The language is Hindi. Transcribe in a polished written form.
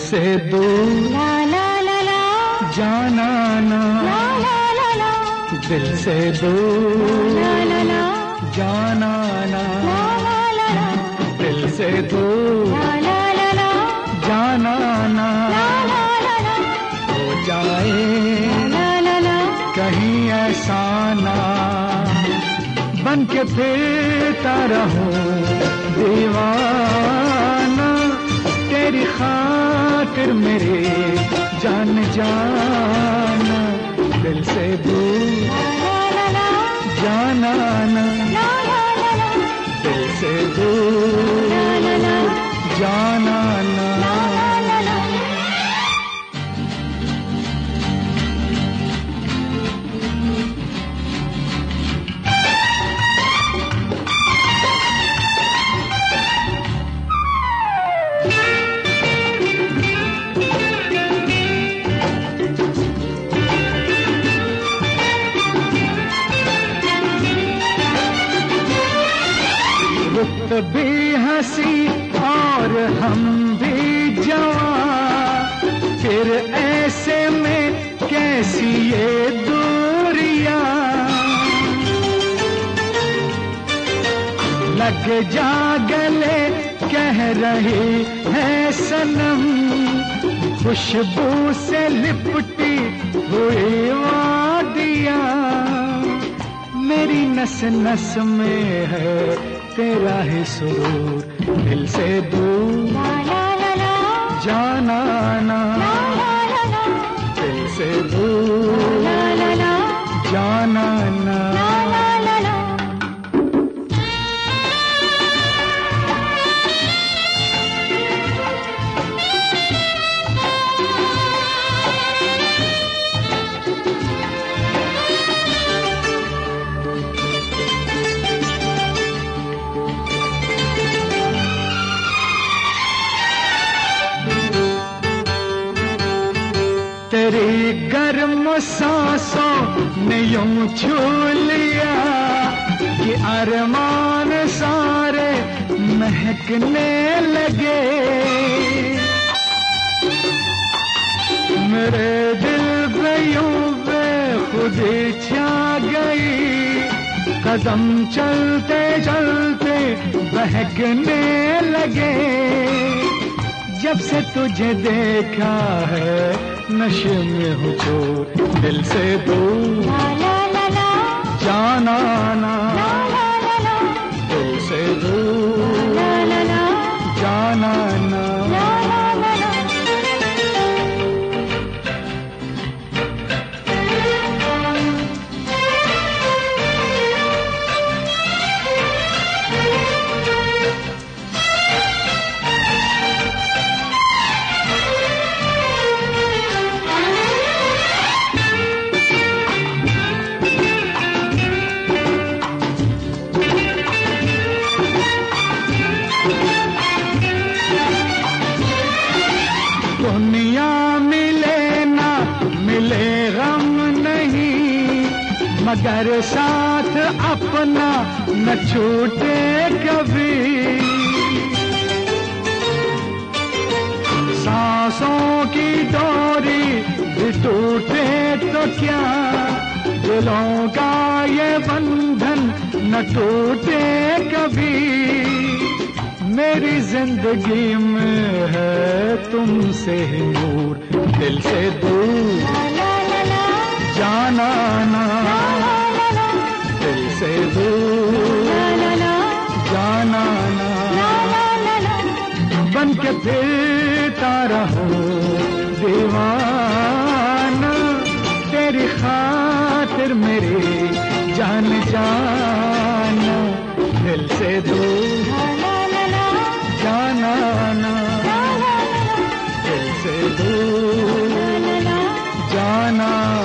से दूर ला ला ला ला, जाना ना, ला ला ला ला, दिल से दूर ला ला ला, जाना ना, ला ला ला ला, दिल से दूर ला ला ला ला, जाना ना, ला ला ला ला, हो जाए ला ला ला, कहीं ऐसा ना बन के फिरता रहूं दीवाना, तेरी खातिर मेरे जान जाना, दिल से दूर जाना ना, दिल से दूर जाना ना। रुत भी हंसी और हम भी जवां, फिर ऐसे में कैसी ये दूरियां, लग जा गले कह रही है सनम, खुशबू से लिपटी हुई वादियां, मेरी नस नस में है तेरा ही सुरूर, दिल से दूर जाना ना, दिल से दूर जाना ना। तेरी गर्म सांसों ने यूं छू लिया कि अरमान सारे महकने लगे, मेरे दिल पे यूं बेखुदी छा गई, कदम चलते चलते बहकने लगे, जब से तुझे देखा है नशे में हूँ चोर, दिल से दूर जाना ना, दिल से दूर जाना ना। दुनिया मिले ना मिले गम नहीं, मगर साथ अपना न छूटे कभी, सांसों की डोरी भी टूटे तो क्या, दिलों का ये बंधन न टूटे कभी, मेरी जिंदगी में है तुमसे ही नूर, दिल से दूर जाना ना, दिल से दूर जाना ना, बन के फिरता रहूं दीवाना, तेरी खातिर मेरी जान जाना, दिल से दूर जाना ना, दिल से दूर जाना।